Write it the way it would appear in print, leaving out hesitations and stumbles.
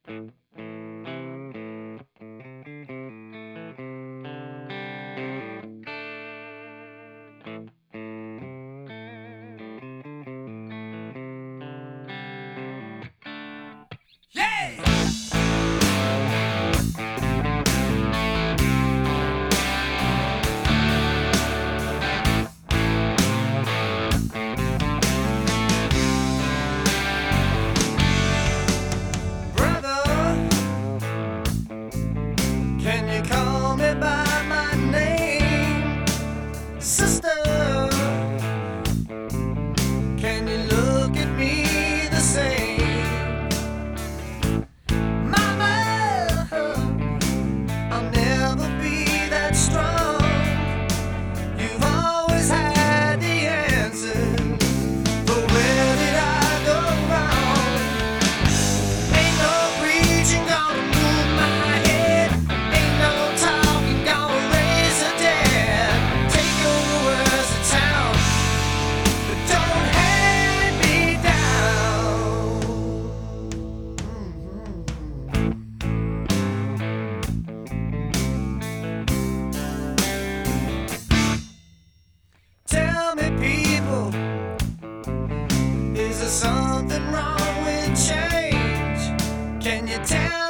Can you call me by my name? Sister, can you look at me the same? Mama, I'll never be that strong. You've always had the answer, but where did I go wrong? Ain't no preaching gonna move my head. Ain't no talking gonna raise the dead. Take over words to town, but don't hand me down. Tell me, people, is there something wrong with change? Can you tell